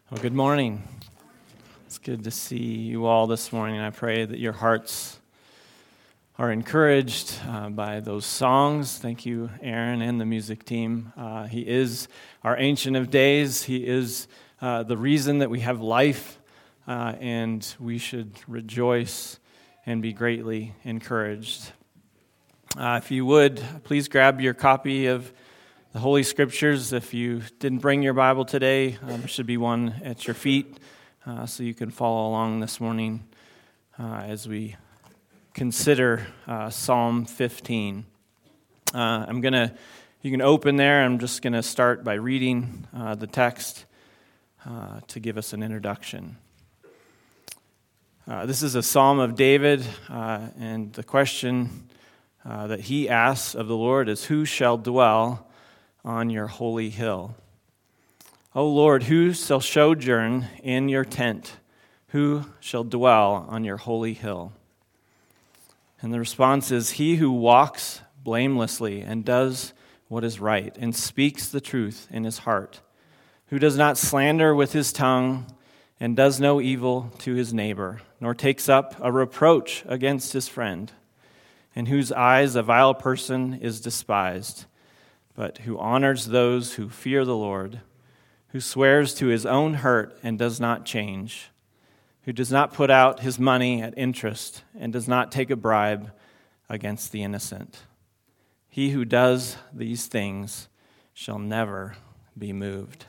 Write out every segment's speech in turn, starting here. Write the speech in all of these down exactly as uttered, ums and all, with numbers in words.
Well, good morning. It's good to see you all this morning. I pray that your hearts are encouraged uh, by those songs. Thank you, Aaron, and the music team. Uh, he is our Ancient of Days. He is uh, the reason that we have life, uh, and we should rejoice and be greatly encouraged. Uh, if you would, please grab your copy of the Holy Scriptures. If you didn't bring your Bible today, uh, there should be one at your feet uh, so you can follow along this morning uh, as we consider uh, Psalm fifteen. Uh, I'm going to, you can open there. I'm just going to start by reading uh, the text uh, to give us an introduction. Uh, this is a Psalm of David, uh, and the question uh, that he asks of the Lord is, "Who shall dwell on your holy hill? O Lord, who shall sojourn in your tent? Who shall dwell on your holy hill?" And the response is, "He who walks blamelessly and does what is right and speaks the truth in his heart, who does not slander with his tongue and does no evil to his neighbor, nor takes up a reproach against his friend, in whose eyes a vile person is despised, but who honors those who fear the Lord, who swears to his own hurt and does not change, who does not put out his money at interest and does not take a bribe against the innocent. He who does these things shall never be moved."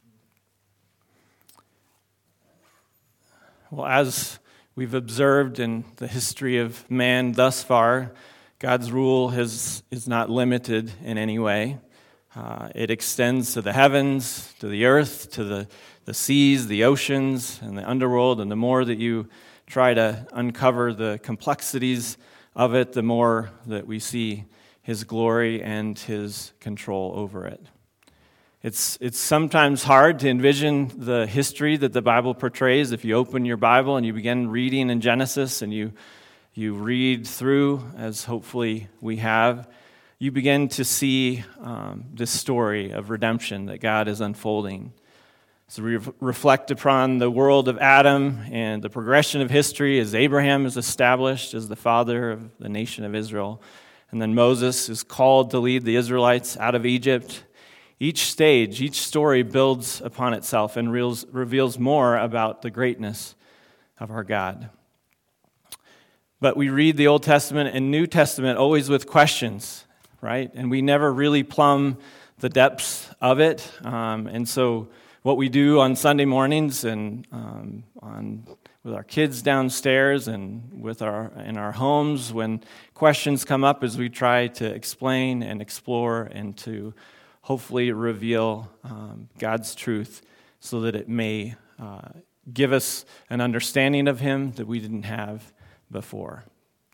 Well, as we've observed in the history of man thus far, God's rule has, is not limited in any way. Uh, it extends to the heavens, to the earth, to the, the seas, the oceans, and the underworld. And the more that you try to uncover the complexities of it, the more that we see His glory and His control over it. It's, it's sometimes hard to envision the history that the Bible portrays. If you open your Bible and you begin reading in Genesis and you you read through, as hopefully we have, you begin to see um, this story of redemption that God is unfolding. So we reflect upon the world of Adam and the progression of history as Abraham is established as the father of the nation of Israel. And then Moses is called to lead the Israelites out of Egypt. Each stage, each story builds upon itself and reveals, reveals more about the greatness of our God. But we read the Old Testament and New Testament always with questions, right? And we never really plumb the depths of it. Um, and so what we do on Sunday mornings and um, on with our kids downstairs and with our in our homes, when questions come up, is we try to explain and explore and to hopefully reveal um, God's truth so that it may uh, give us an understanding of Him that we didn't have before.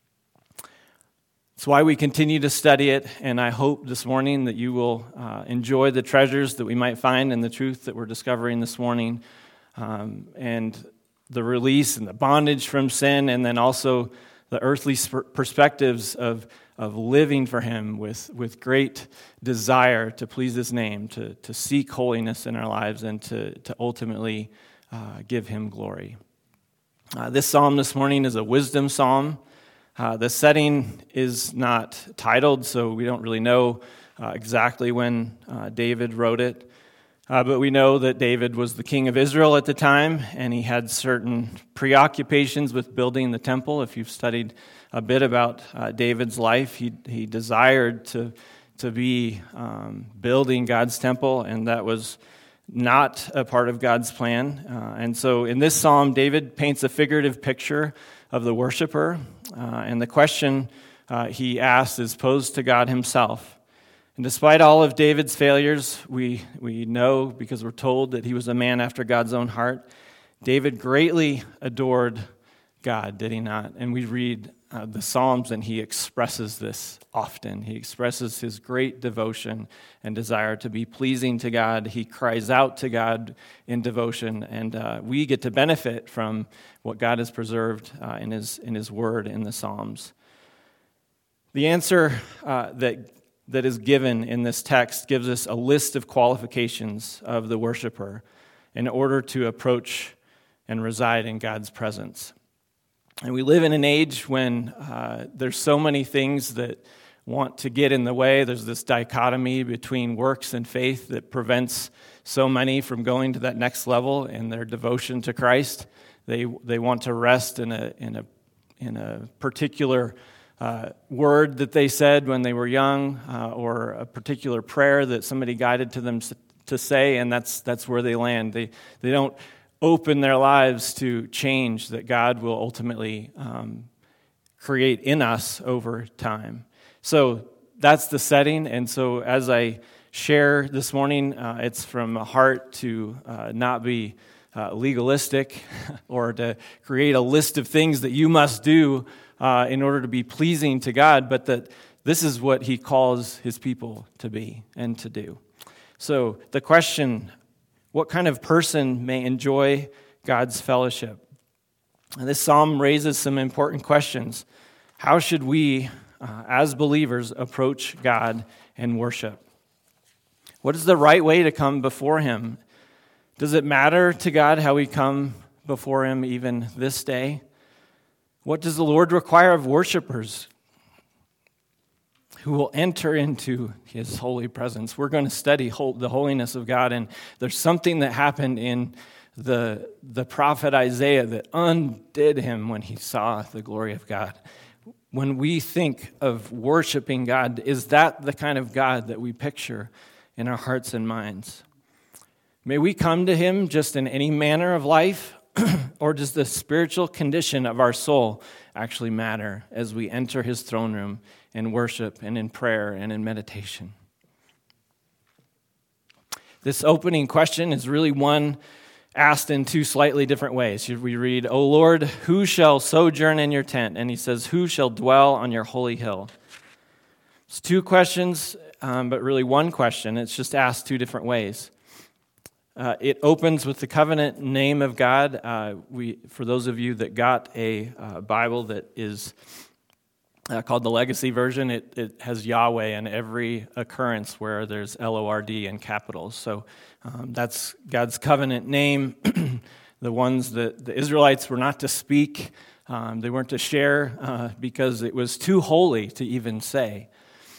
It's why we continue to study it, and I hope this morning that you will uh, enjoy the treasures that we might find in the truth that we're discovering this morning, um, and the release and the bondage from sin, and then also the earthly sp- perspectives of, of living for Him with, with great desire to please His name, to, to seek holiness in our lives, and to, to ultimately uh, give Him glory. Uh, this psalm this morning is a wisdom psalm. Uh, the setting is not titled, so we don't really know uh, exactly when uh, David wrote it. Uh, but we know that David was the king of Israel at the time, and he had certain preoccupations with building the temple. If you've studied a bit about uh, David's life, he he desired to, to be um, building God's temple, and that was not a part of God's plan. Uh, and so in this psalm, David paints a figurative picture of the worshiper. Uh, and the question uh, he asks is posed to God Himself. And despite all of David's failures, we, we know, because we're told that he was a man after God's own heart, David greatly adored God, did he not? And we read uh, the Psalms, and he expresses this often. He expresses his great devotion and desire to be pleasing to God. He cries out to God in devotion, and uh, we get to benefit from what God has preserved uh, in His in His Word in the Psalms. The answer uh, that that is given in this text gives us a list of qualifications of the worshiper. in order to approach and reside in God's presence. And we live in an age when uh, there's so many things that want to get in the way. There's this dichotomy between works and faith that prevents so many from going to that next level in their devotion to Christ. They they want to rest in a in a in a particular uh, word that they said when they were young, uh, or a particular prayer that somebody guided to them to say, and that's that's where they land. They they don't open their lives to change that God will ultimately um, create in us over time. So that's the setting, and so as I share this morning, uh, it's from a heart to uh, not be uh, legalistic or to create a list of things that you must do uh, in order to be pleasing to God, but that this is what He calls His people to be and to do. So the question, what kind of person may enjoy God's fellowship? And this psalm raises some important questions. How should we, uh, as believers, approach God and worship? What is the right way to come before Him? Does it matter to God how we come before Him even this day? What does the Lord require of worshipers who will enter into His holy presence? We're going to study the holiness of God, and there's something that happened in the, the prophet Isaiah that undid him when he saw the glory of God. When we think of worshiping God, is that the kind of God that we picture in our hearts and minds? May we come to Him just in any manner of life, or does the spiritual condition of our soul actually matter as we enter His throne room in worship and in prayer and in meditation? This opening question is really one asked in two slightly different ways. We read, O Lord, who shall sojourn in your tent? And He says, who shall dwell on your holy hill? It's two questions, um, but really one question. It's just asked two different ways. Uh, it opens with the covenant name of God. Uh, we, for those of you that got a uh, Bible that is uh, called the Legacy Version, it, it has Yahweh in every occurrence where there's L O R D in capitals. So um, that's God's covenant name. The ones that the Israelites were not to speak, um, they weren't to share uh, because it was too holy to even say.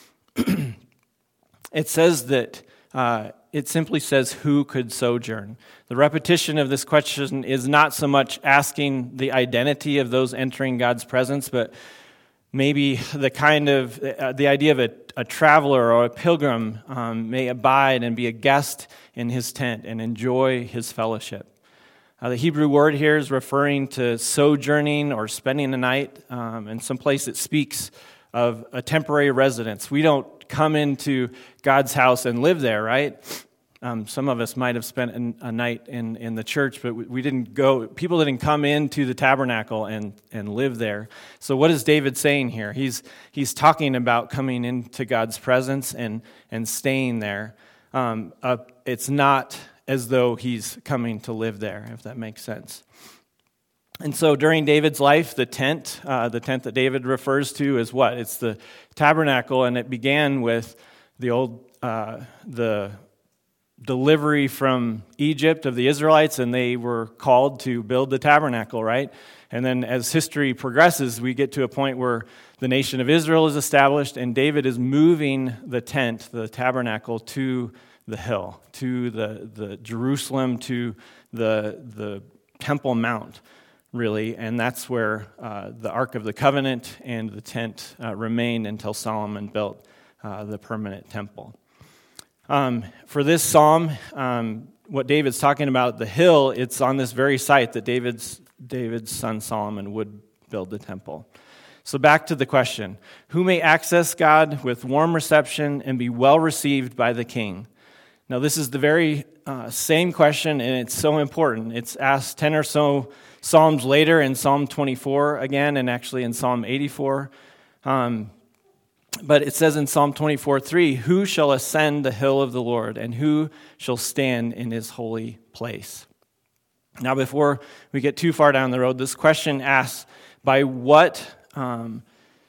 It says that uh, it simply says, who could sojourn? The repetition of this question is not so much asking the identity of those entering God's presence, but maybe the kind of, uh, the idea of a, a traveler or a pilgrim um, may abide and be a guest in His tent and enjoy His fellowship. Uh, the Hebrew word here is referring to sojourning or spending a night, um, in some place it speaks of a temporary residence. We don't come into God's house and live there, right? Um, some of us might have spent an, a night in, in the church, but we, we didn't go, people didn't come into the tabernacle and, and live there. So what is David saying here? He's he's talking about coming into God's presence and, and staying there. Um, uh, it's not as though he's coming to live there, if that makes sense. And so during David's life, the tent, uh, the tent that David refers to is what? It's the tabernacle, and it began with the old, uh, the delivery from Egypt of the Israelites, and they were called to build the tabernacle, right? And then as history progresses, we get to a point where the nation of Israel is established, and David is moving the tent, the tabernacle, to the hill, to the, the Jerusalem, to the, the Temple Mount, really, and that's where uh, the Ark of the Covenant and the tent uh, remained until Solomon built uh, the permanent temple. Um, for this psalm, um, what David's talking about, the hill, it's on this very site that David's David's son Solomon would build the temple. So back to the question, who may access God with warm reception and be well received by the king? Now this is the very uh, same question, and it's so important. It's asked ten or so Psalms later, in Psalm twenty-four again, and actually in Psalm eighty-four. Um, but it says in Psalm twenty-four three, who shall ascend the hill of the Lord, and who shall stand in His holy place? Now, before we get too far down the road, this question asks, by what um,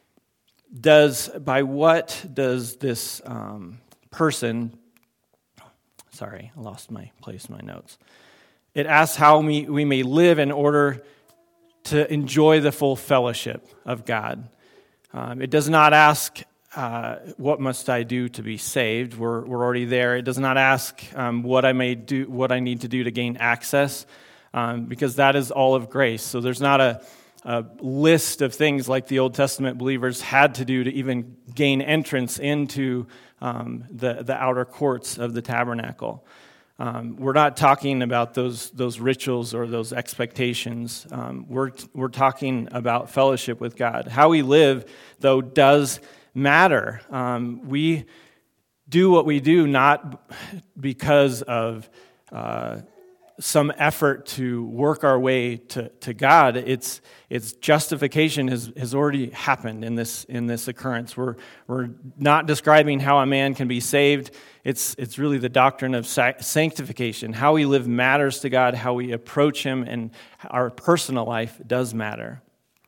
does by what does this um, person? Sorry, I lost my place in my notes. it asks how we, we may live in order to enjoy the full fellowship of God. Um, it does not ask, uh, what must I do to be saved? We're, we're already there. It does not ask um, what I may do, what I need to do to gain access, um, because that is all of grace. So there's not a, a list of things like the Old Testament believers had to do to even gain entrance into um, the, the outer courts of the tabernacle. Um, we're not talking about those those rituals or those expectations. Um, we're we're talking about fellowship with God. How we live, though, does matter. Um, we do what we do not because of uh, some effort to work our way to, to God. It's it's justification has, has already happened in this in this occurrence. We're we're not describing how a man can be saved. It's it's really the doctrine of sanctification. How we live matters to God. How we approach Him and our personal life does matter.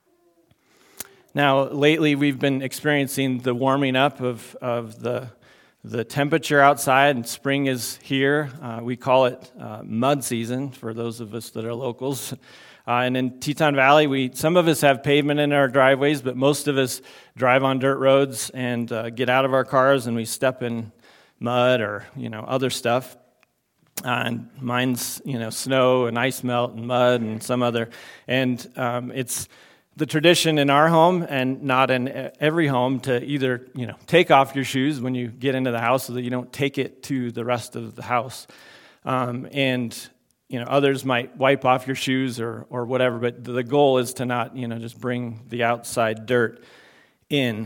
Now, lately we've been experiencing the warming up of of the the temperature outside, and spring is here. Uh, we call it uh, mud season for those of us that are locals. Uh, and in Teton Valley, we some of us have pavement in our driveways, but most of us drive on dirt roads and uh, get out of our cars and we step in mud or you know other stuff. Uh, and mine's you know snow and ice melt and mud and some other, and um, it's the tradition in our home and not in every home to either, you know, take off your shoes when you get into the house so that you don't take it to the rest of the house. Um, and, you know, others might wipe off your shoes or, or whatever, but the goal is to not, you know, just bring the outside dirt in.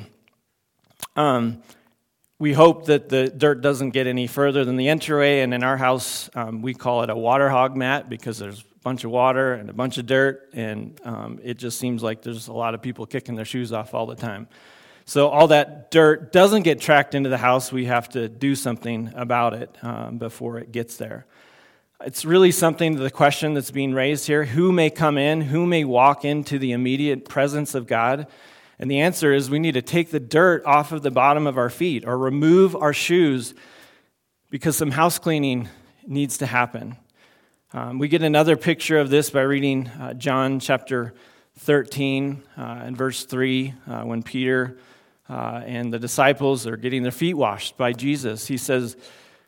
Um, we hope that the dirt doesn't get any further than the entryway, and in our house, um, we call it a water hog mat because there's bunch of water and a bunch of dirt, and um, it just seems like there's a lot of people kicking their shoes off all the time. So all that dirt doesn't get tracked into the house. We have to do something about it um, before it gets there. It's really something, the question that's being raised here, who may come in, who may walk into the immediate presence of God? And the answer is we need to take the dirt off of the bottom of our feet or remove our shoes because some house cleaning needs to happen. Um, we get another picture of this by reading uh, John chapter thirteen uh, and verse three, uh, when Peter uh, and the disciples are getting their feet washed by Jesus. He says,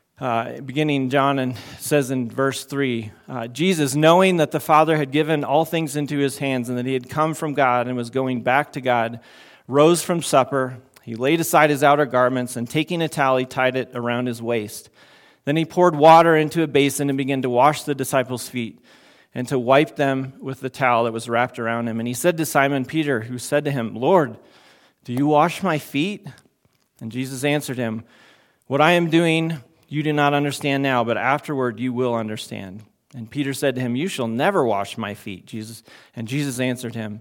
uh, beginning John and says in verse three, uh, Jesus, knowing that the Father had given all things into his hands and that he had come from God and was going back to God, rose from supper. He laid aside his outer garments and taking a towel, he tied it around his waist. Then he poured water into a basin and began to wash the disciples' feet and to wipe them with the towel that was wrapped around him. And he said to Simon Peter, who said to him, Lord, do you wash my feet? And Jesus answered him, what I am doing you do not understand now, but afterward you will understand. And Peter said to him, you shall never wash my feet. Jesus And Jesus answered him,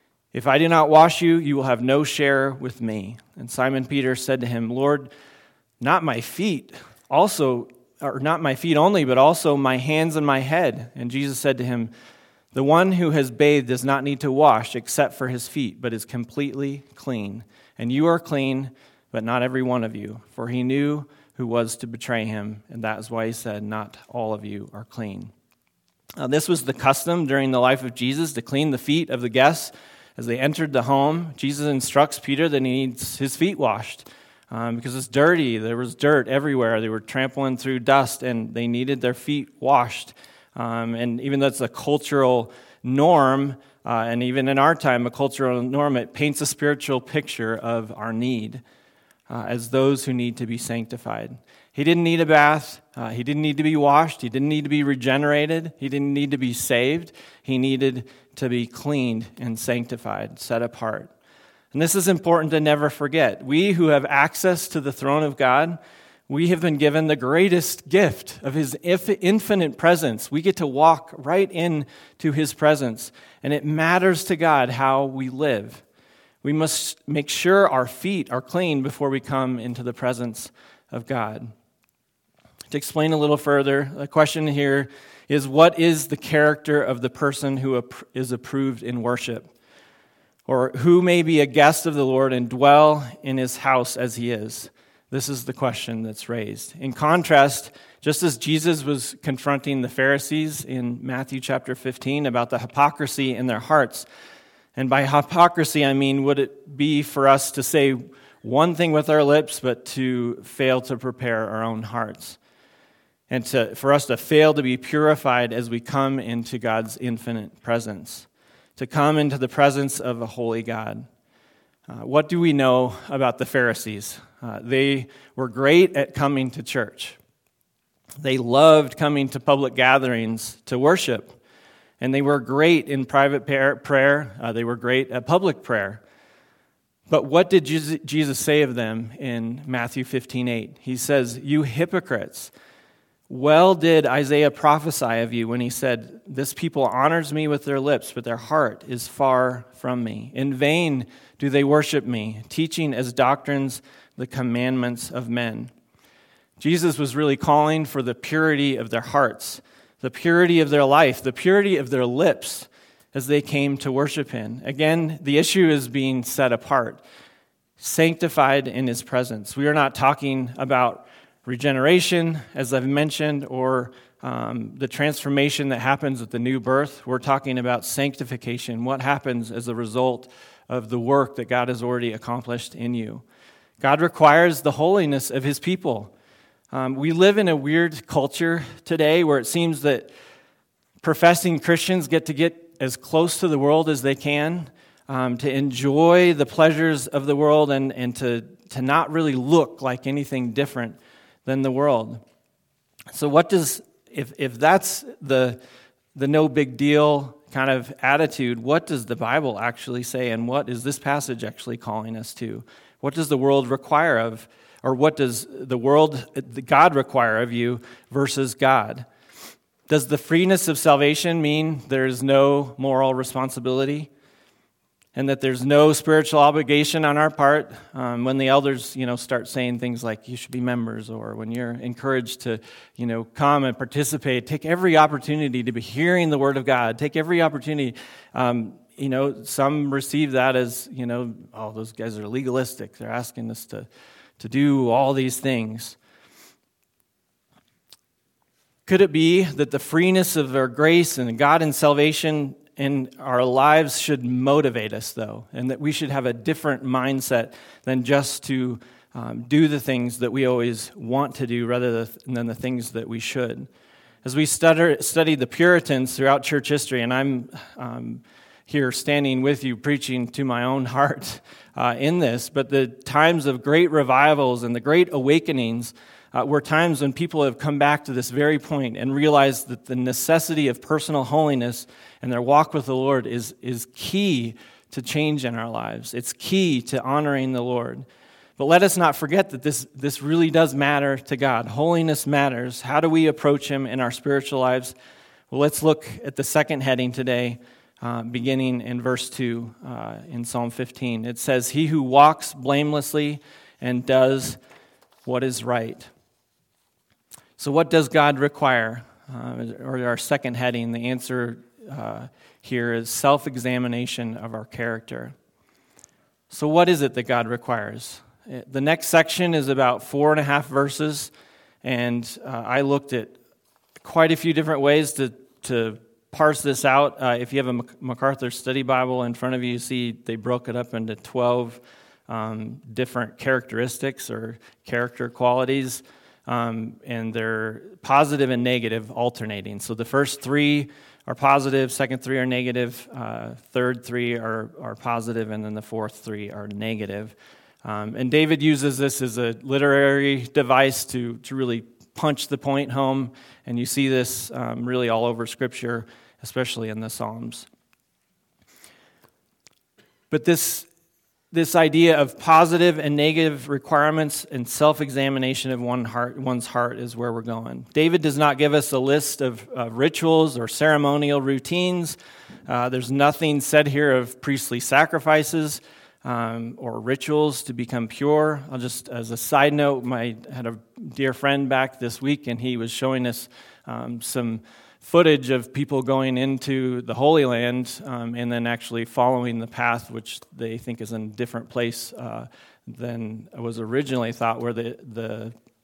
if I do not wash you, you will have no share with me. And Simon Peter said to him, Lord, not my feet, also, or not my feet only, but also my hands and my head. And Jesus said to him, the one who has bathed does not need to wash except for his feet, but is completely clean. And you are clean, but not every one of you. For he knew who was to betray him, and that is why he said, not all of you are clean. Uh, this was the custom during the life of Jesus, to clean the feet of the guests as they entered the home. Jesus instructs Peter that he needs his feet washed. Um, because it's dirty. There was dirt everywhere. They were trampling through dust, and they needed their feet washed. Um, and even though it's a cultural norm, uh, and even in our time, a cultural norm, it paints a spiritual picture of our need uh, as those who need to be sanctified. He didn't need a bath. Uh, he didn't need to be washed. He didn't need to be regenerated. He didn't need to be saved. He needed to be cleaned and sanctified, set apart. And this is important to never forget. We who have access to the throne of God, we have been given the greatest gift of his infinite presence. We get to walk right into his presence, and it matters to God how we live. We must make sure our feet are clean before we come into the presence of God. To explain a little further, the question here is, what is the character of the person who is approved in worship? Or who may be a guest of the Lord and dwell in his house as he is? This is the question that's raised. In contrast, Just as Jesus was confronting the Pharisees in Matthew chapter fifteen about the hypocrisy in their hearts. And by hypocrisy, I mean, would it be for us to say one thing with our lips, but to fail to prepare our own hearts? And to, for us to fail to be purified as we come into God's infinite presence, to come into the presence of a holy God. Uh, what do we know about the Pharisees? Uh, they were great at coming to church. They loved coming to public gatherings to worship. And they were great in private prayer. Uh, they were great at public prayer. But what did Jesus say of them in Matthew fifteen eight? He says, "You hypocrites, well did Isaiah prophesy of you when he said, 'This people honors me with their lips, but their heart is far from me. In vain do they worship me, teaching as doctrines the commandments of men.'" Jesus was really calling for the purity of their hearts, the purity of their life, the purity of their lips as they came to worship him. Again, the issue is being set apart, sanctified in his presence. We are not talking about regeneration, as I've mentioned, or um, the transformation that happens at the new birth. We're talking about sanctification, what happens as a result of the work that God has already accomplished in you. God requires the holiness of his people. Um, we live in a weird culture today where it seems that professing Christians get to get as close to the world as they can, um, to enjoy the pleasures of the world and, and to, to not really look like anything different than the world. So what does, if if that's the the no big deal kind of attitude, what does the Bible actually say, and what is this passage actually calling us to? What does the world require of, or what does the world, the God require of you versus God? Does the freeness of salvation mean there's no moral responsibility and that there's no spiritual obligation on our part? Um, when the elders, you know, start saying things like you should be members, or when you're encouraged to, you know, come and participate, take every opportunity to be hearing the Word of God, take every opportunity. Um, you know, some receive that as, you know, oh, those guys are legalistic. They're asking us to, to do all these things. Could it be that the freeness of our grace and God and salvation in our lives should motivate us, though, and that we should have a different mindset than just to um, do the things that we always want to do rather than the things that we should? As we study, study the Puritans throughout church history, and I'm um, here standing with you preaching to my own heart uh, in this, but the times of great revivals and the great awakenings Uh, were times when people have come back to this very point and realized that the necessity of personal holiness and their walk with the Lord is, is key to change in our lives. It's key to honoring the Lord. But let us not forget that this, this really does matter to God. Holiness matters. How do we approach him in our spiritual lives? Well, let's look at the second heading today, uh, beginning in verse two uh, in Psalm fifteen. It says, "He who walks blamelessly and does what is right." So what does God require? Uh, or our second heading, the answer uh, here is self-examination of our character. So what is it that God requires? The next section is about four and a half verses, and uh, I looked at quite a few different ways to, to parse this out. Uh, if you have a MacArthur Study Bible in front of you, you see they broke it up into twelve um, different characteristics or character qualities. Um, and they're positive and negative alternating. So the first three are positive, second three are negative, uh, third three are, are positive, and then the fourth three are negative. Um, and David uses this as a literary device to, to really punch the point home, and you see this um, really all over Scripture, especially in the Psalms. But this This idea of positive and negative requirements and self-examination of one heart, one's heart is where we're going. David does not give us a list of uh, rituals or ceremonial routines. Uh, there's nothing said here of priestly sacrifices um, or rituals to become pure. I'll just, as a side note, my I had a dear friend back this week, and he was showing us um, some footage of people going into the Holy Land um, and then actually following the path, which they think is in a different place uh, than was originally thought, where the, the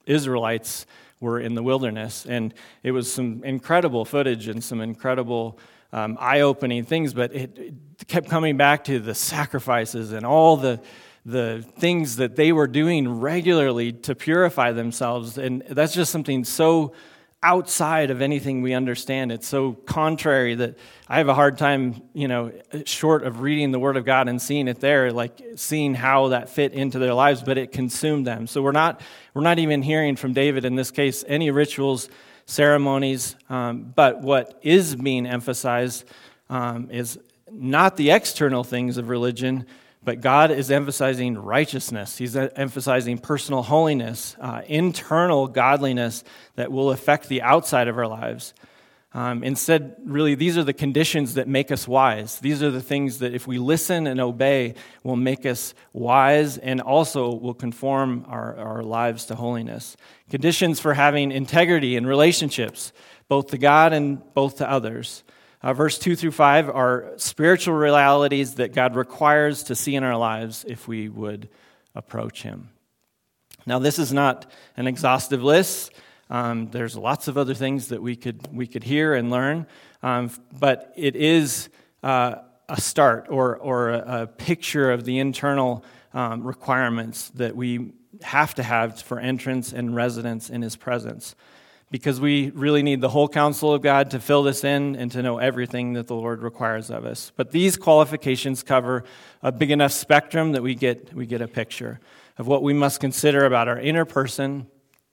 Israelites were in the wilderness. And it was some incredible footage and some incredible um, eye-opening things, but it, it kept coming back to the sacrifices and all the the things that they were doing regularly to purify themselves. And that's just something so outside of anything we understand. It's so contrary that I have a hard time, you know, short of reading the Word of God and seeing it there, like seeing how that fit into their lives, but it consumed them. So we're not we're not even hearing from David in this case any rituals, ceremonies, um, but what is being emphasized um, is not the external things of religion, but God is emphasizing righteousness. He's emphasizing personal holiness, uh, internal godliness that will affect the outside of our lives. Um, instead, really, these are the conditions that make us wise. These are the things that if we listen and obey will make us wise and also will conform our, our lives to holiness. Conditions for having integrity in relationships, both to God and both to others. Uh, verse two through five are spiritual realities that God requires to see in our lives if we would approach Him. Now, this is not an exhaustive list. Um, there's lots of other things that we could we could hear and learn, um, but it is uh, a start or or a, a picture of the internal um, requirements that we have to have for entrance and residence in His presence. Because we really need the whole counsel of God to fill this in and to know everything that the Lord requires of us. But these qualifications cover a big enough spectrum that we get we get a picture of what we must consider about our inner person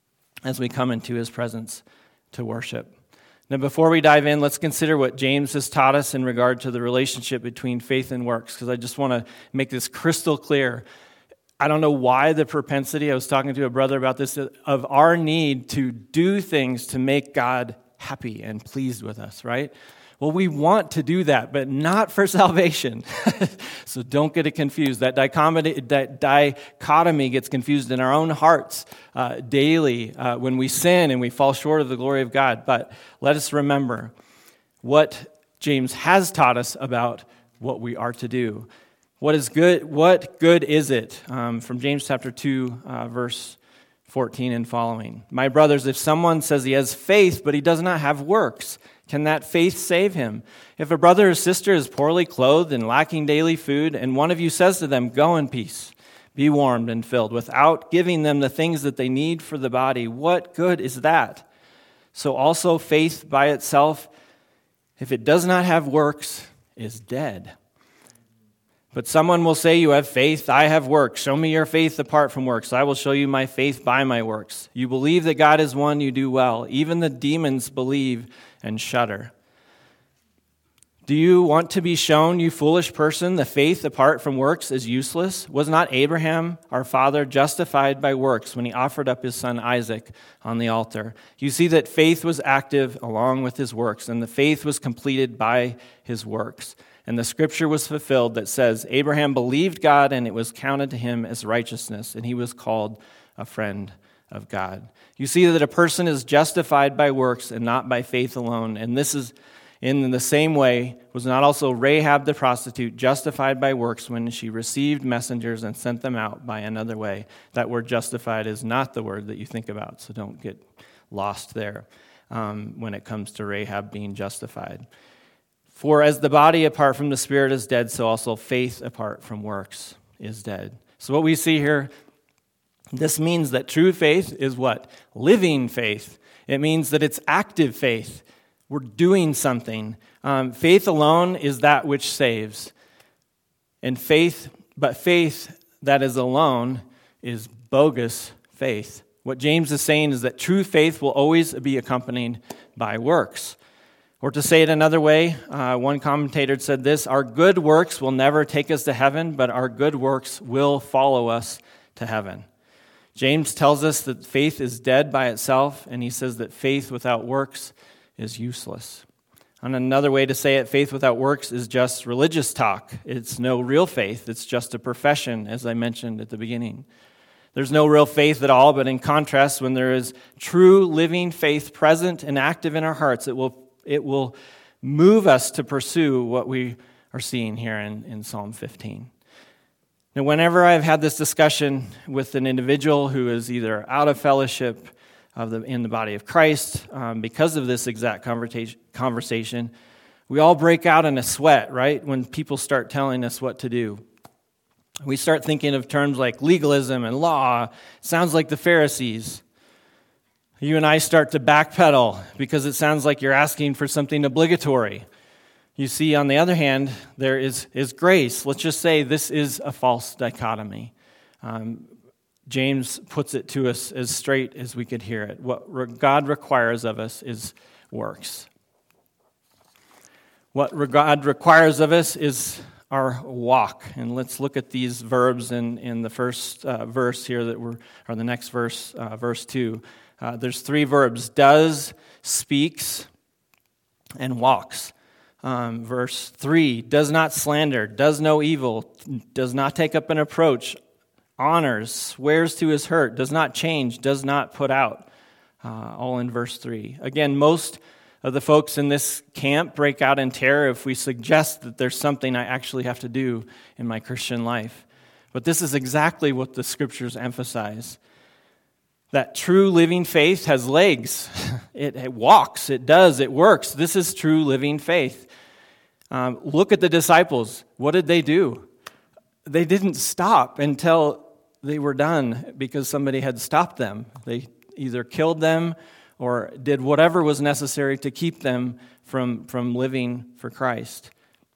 as we come into His presence to worship. Now, before we dive in, let's consider what James has taught us in regard to the relationship between faith and works, because I just want to make this crystal clear. I don't know why the propensity, I was talking to a brother about this, of our need to do things to make God happy and pleased with us, right? Well, we want to do that, but not for salvation. So don't get it confused. That dichotomy, that dichotomy gets confused in our own hearts uh, daily uh, when we sin and we fall short of the glory of God. But let us remember what James has taught us about what we are to do. What is good? What good is it? Um, from James chapter two, uh, verse fourteen and following. My brothers, if someone says he has faith, but he does not have works, can that faith save him? If a brother or sister is poorly clothed and lacking daily food, and one of you says to them, go in peace, be warmed and filled, without giving them the things that they need for the body, what good is that? So also faith by itself, if it does not have works, is dead. But someone will say, you have faith, I have works. Show me your faith apart from works. I will show you my faith by my works. You believe that God is one, you do well. Even the demons believe and shudder. Do you want to be shown, you foolish person, the faith apart from works is useless? Was not Abraham, our father, justified by works when he offered up his son Isaac on the altar? You see that faith was active along with his works, and the faith was completed by his works. And the scripture was fulfilled that says, Abraham believed God, and it was counted to him as righteousness, and he was called a friend of God. You see that a person is justified by works and not by faith alone. And this is in the same way, was not also Rahab the prostitute justified by works when she received messengers and sent them out by another way? That word justified is not the word that you think about, so don't get lost there um, when it comes to Rahab being justified. For as the body apart from the spirit is dead, so also faith apart from works is dead. So what we see here, this means that true faith is what? Living faith. It means that it's active faith. We're doing something. Um, faith alone is that which saves. And faith, but faith that is alone is bogus faith. What James is saying is that true faith will always be accompanied by works. Or to say it another way, uh, one commentator said this, our good works will never take us to heaven, but our good works will follow us to heaven. James tells us that faith is dead by itself, and he says that faith without works is useless. And another way to say it, faith without works is just religious talk. It's no real faith. It's just a profession, as I mentioned at the beginning. There's no real faith at all, but in contrast, when there is true living faith present and active in our hearts, it will It will move us to pursue what we are seeing here in, in Psalm fifteen. Now, whenever I've had this discussion with an individual who is either out of fellowship of the, in the body of Christ, um, because of this exact conversation, we all break out in a sweat, right, when people start telling us what to do. We start thinking of terms like legalism and law. Sounds like the Pharisees. You and I start to backpedal because it sounds like you're asking for something obligatory. You see, on the other hand, there is, is grace. Let's just say this is a false dichotomy. Um, James puts it to us as straight as we could hear it. What God requires of us is works. What God requires of us is our walk. And let's look at these verbs in, in the first uh, verse here, that we're, or the next verse, uh, verse two. Uh, there's three verbs: does, speaks, and walks. Um, verse three, does not slander, does no evil, does not take up an approach, honors, swears to his hurt, does not change, does not put out. Uh, all in verse three. Again, most of the folks in this camp break out in terror if we suggest that there's something I actually have to do in my Christian life. But this is exactly what the scriptures emphasize. That true living faith has legs. It, it walks, it does, it works. This is true living faith. Um, look at the disciples. What did they do? They didn't stop until they were done because somebody had stopped them. They either killed them or did whatever was necessary to keep them from, from living for Christ.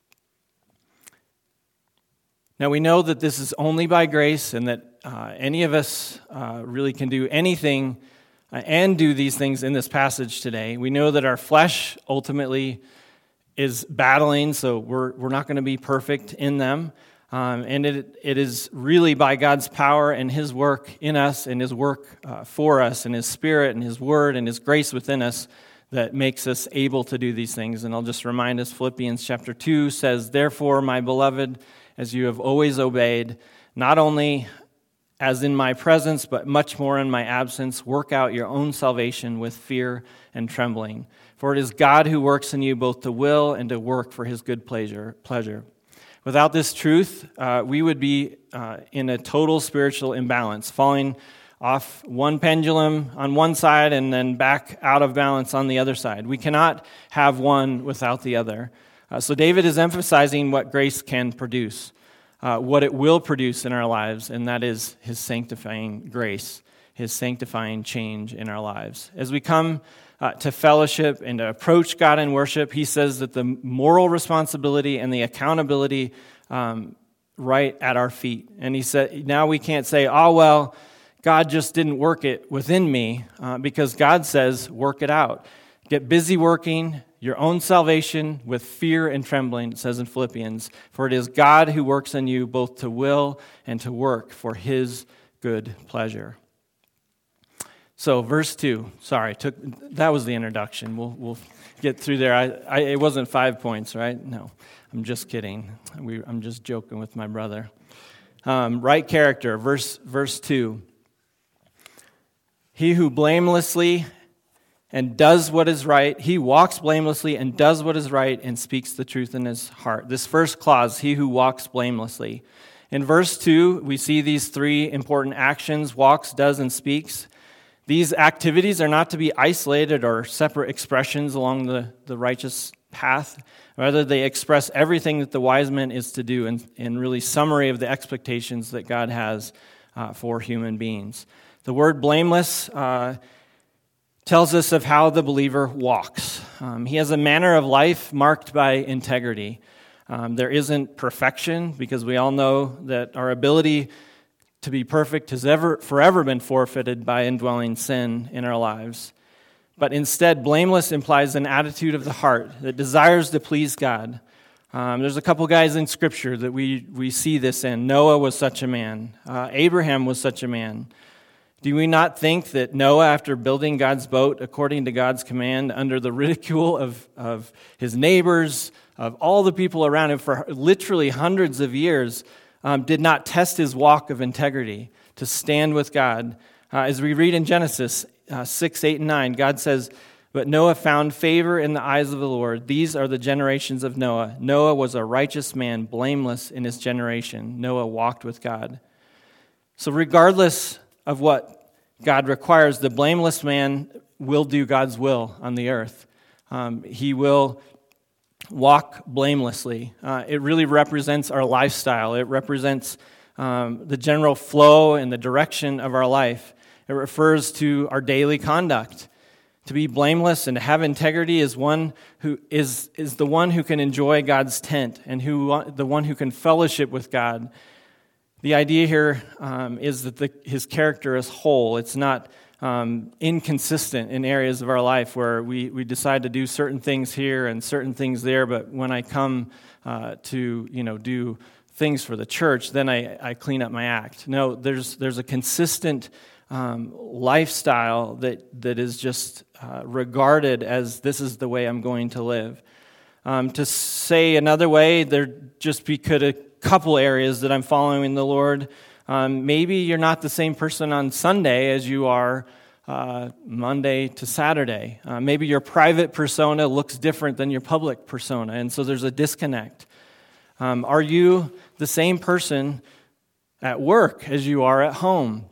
Now, we know that this is only by grace and that uh, any of us uh, really can do anything uh, and do these things in this passage today. We know that our flesh ultimately is battling, so we're, we're not going to be perfect in them. Um, and it it is really by God's power and His work in us and His work uh, for us and His Spirit and His Word and His grace within us that makes us able to do these things. And I'll just remind us, Philippians chapter two says, "Therefore, my beloved, as you have always obeyed, not only as in my presence, but much more in my absence, work out your own salvation with fear and trembling. For it is God who works in you both to will and to work for His good pleasure." pleasure. Without this truth, uh, we would be uh, in a total spiritual imbalance, falling off one pendulum on one side and then back out of balance on the other side. We cannot have one without the other. Uh, so David is emphasizing what grace can produce, uh, what it will produce in our lives, and that is His sanctifying grace, His sanctifying change in our lives. As we come Uh, to fellowship and to approach God in worship, he says that the moral responsibility and the accountability um, right at our feet. And he said, now we can't say, oh, well, God just didn't work it within me, uh, because God says, work it out. Get busy working your own salvation with fear and trembling, it says in Philippians, for it is God who works in you both to will and to work for His good pleasure. So, verse two. Sorry, took that was the introduction. We'll we'll get through there. I, I it wasn't five points, right? No, I'm just kidding. We, I'm just joking with my brother. Um, right character. Verse verse two. He who blamelessly and does what is right, he walks blamelessly and does what is right and speaks the truth in his heart. This first clause, he who walks blamelessly. In verse two, we see these three important actions: walks, does, and speaks. These activities are not to be isolated or separate expressions along the, the righteous path. Rather, they express everything that the wise man is to do in, in really summary of the expectations that God has uh, for human beings. The word blameless uh, tells us of how the believer walks. Um, he has a manner of life marked by integrity. Um, there isn't perfection, because we all know that our ability to be perfect has ever forever been forfeited by indwelling sin in our lives. But instead, blameless implies an attitude of the heart that desires to please God. Um, there's a couple guys in Scripture that we, we see this in. Noah was such a man. Uh, Abraham was such a man. Do we not think that Noah, after building God's boat according to God's command, under the ridicule of, of his neighbors, of all the people around him for literally hundreds of years, Um, did not test his walk of integrity to stand with God? Uh, as we read in Genesis uh, six, eight, and nine, God says, But Noah found favor in the eyes of the Lord. These are the generations of Noah. Noah was a righteous man, blameless in his generation. Noah walked with God. So regardless of what God requires, the blameless man will do God's will on the earth. Um, he will walk blamelessly. Uh, it really represents our lifestyle. It represents um, the general flow and the direction of our life. It refers to our daily conduct. To be blameless and to have integrity is one who is is the one who can enjoy God's tent and who the one who can fellowship with God. The idea here um, is that the, his character is whole. It's not um, inconsistent in areas of our life where we, we decide to do certain things here and certain things there, but when I come uh, to you know do things for the church, then I, I clean up my act. No, there's there's a consistent Um, lifestyle that, that is just uh, regarded as this is the way I'm going to live. Um, to say another way, there just be could a couple areas that I'm following the Lord. Um, maybe you're not the same person on Sunday as you are uh, Monday to Saturday. Uh, maybe your private persona looks different than your public persona, and so there's a disconnect. Um, are you the same person at work as you are at home?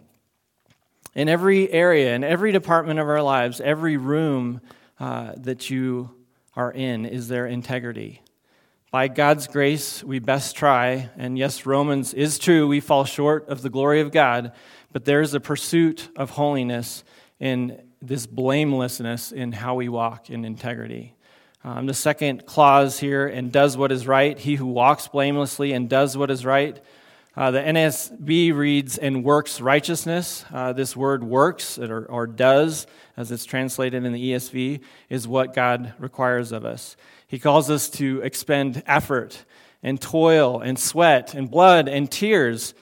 In every area, in every department of our lives, every room uh, that you are in, is there integrity? By God's grace, we best try, and yes, Romans is true, we fall short of the glory of God, but there is a pursuit of holiness in this blamelessness in how we walk in integrity. Um, the second clause here, and does what is right, he who walks blamelessly and does what is right. Uh, the N S B reads, and works righteousness. Uh, this word works, or, or does, as it's translated in the E S V, is what God requires of us. He calls us to expend effort and toil and sweat and blood and tears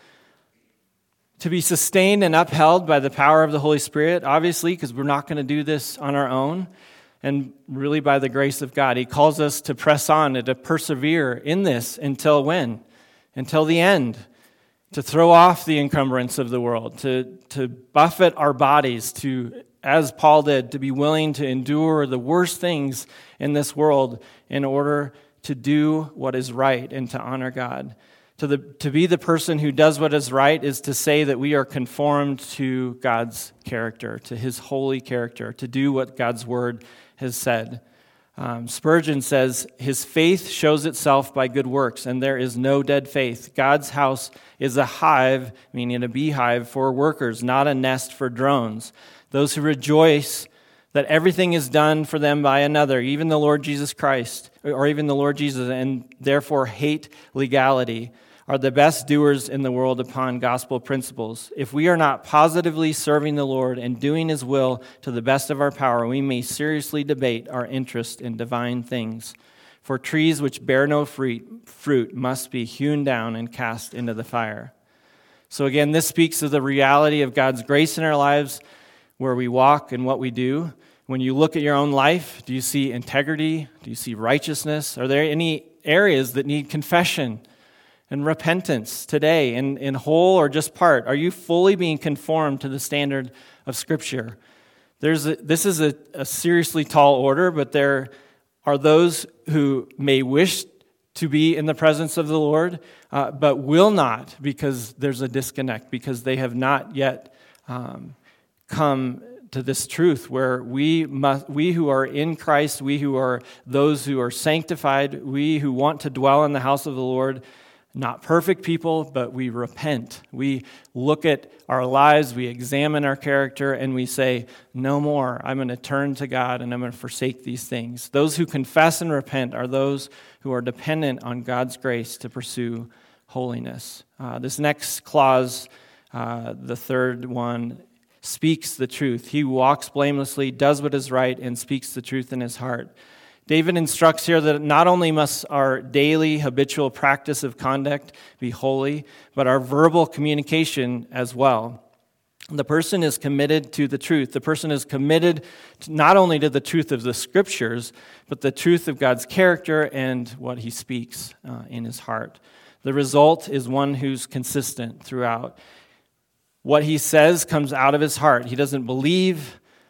to be sustained and upheld by the power of the Holy Spirit, obviously, because we're not going to do this on our own, and really by the grace of God. He calls us to press on and to persevere in this until when? Until the end. To throw off the encumbrance of the world, to, to buffet our bodies, to, as Paul did, to be willing to endure the worst things in this world in order to do what is right and to honor God. To, the, to be the person who does what is right is to say that we are conformed to God's character, to his holy character, to do what God's word has said. Um, Spurgeon says, his faith shows itself by good works, and there is no dead faith. God's house is a hive, meaning a beehive, for workers, not a nest for drones. Those who rejoice that everything is done for them by another, even the Lord Jesus Christ, or even the Lord Jesus, and therefore hate legality, are the best doers in the world upon gospel principles. If we are not positively serving the Lord and doing his will to the best of our power, we may seriously debate our interest in divine things. For trees which bear no fruit, fruit must be hewn down and cast into the fire. So again, this speaks of the reality of God's grace in our lives, where we walk and what we do. When you look at your own life, do you see integrity? Do you see righteousness? Are there any areas that need confession and repentance today, in, in whole or just part? Are you fully being conformed to the standard of Scripture? There's a, this is a, a seriously tall order, but there are those who may wish to be in the presence of the Lord, uh, but will not because there's a disconnect, because they have not yet um, come to this truth where we must, we who are in Christ, we who are those who are sanctified, we who want to dwell in the house of the Lord, not perfect people, but we repent. We look at our lives, we examine our character, and we say, no more. I'm going to turn to God, and I'm going to forsake these things. Those who confess and repent are those who are dependent on God's grace to pursue holiness. Uh, this next clause, uh, the third one, speaks the truth. He walks blamelessly, does what is right, and speaks the truth in his heart. David instructs here that not only must our daily habitual practice of conduct be holy, but our verbal communication as well. The person is committed to the truth. The person is committed to not only to the truth of the Scriptures, but the truth of God's character and what he speaks uh, in his heart. The result is one who's consistent throughout. What he says comes out of his heart. He doesn't believe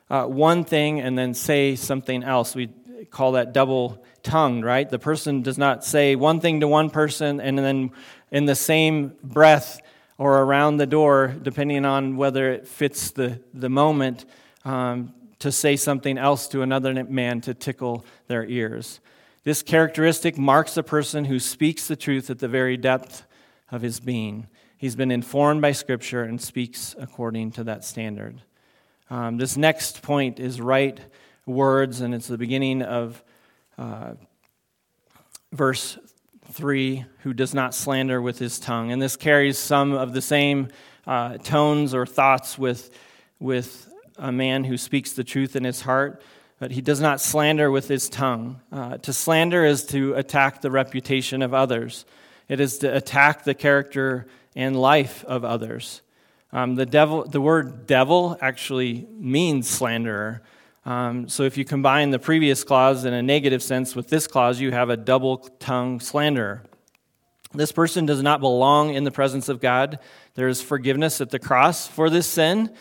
uh, one thing and then say something else. We call that double-tongued, right? The person does not say one thing to one person and then in the same breath or around the door, depending on whether it fits the, the moment, um, to say something else to another man to tickle their ears. This characteristic marks a person who speaks the truth at the very depth of his being. He's been informed by Scripture and speaks according to that standard. Um, this next point is right words, and it's the beginning of uh, verse three, who does not slander with his tongue. And this carries some of the same uh, tones or thoughts with, with a man who speaks the truth in his heart, but he does not slander with his tongue. Uh, to slander is to attack the reputation of others. It is to attack the character and life of others. Um, the devil, the word devil actually means slanderer. Um, so if you combine the previous clause in a negative sense with this clause, you have a double-tongued slanderer. This person does not belong in the presence of God. There is forgiveness at the cross for this sin.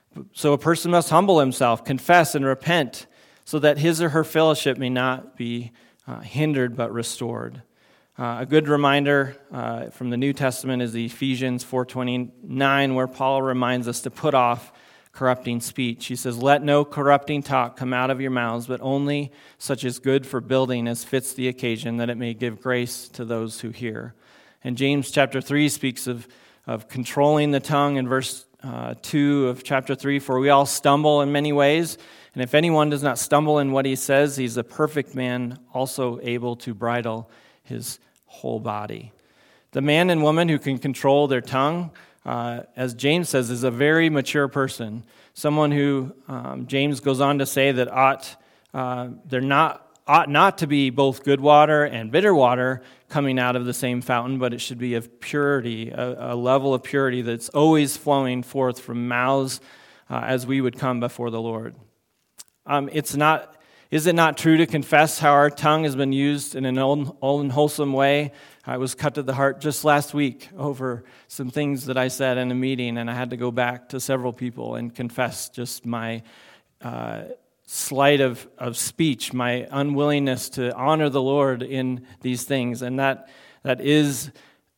So a person must humble himself, confess, and repent so that his or her fellowship may not be uh, hindered but restored. Uh, a good reminder uh, from the New Testament is Ephesians four twenty-nine, where Paul reminds us to put off corrupting speech. He says, "Let no corrupting talk come out of your mouths, but only such as good for building as fits the occasion, that it may give grace to those who hear." And James chapter three speaks of, of controlling the tongue in verse uh, two of chapter three, "For we all stumble in many ways, and if anyone does not stumble in what he says, he's a perfect man, also able to bridle his whole body." The man and woman who can control their tongue, Uh, as James says, is a very mature person. Someone who, um, James goes on to say that ought, uh, they're not, ought not to be both good water and bitter water coming out of the same fountain, but it should be of purity, a, a level of purity that's always flowing forth from mouths uh, as we would come before the Lord. Um, it's not, is it not true to confess how our tongue has been used in an unwholesome way? I was cut to the heart just last week over some things that I said in a meeting, and I had to go back to several people and confess just my uh, slight of, of speech, my unwillingness to honor the Lord in these things. And that that is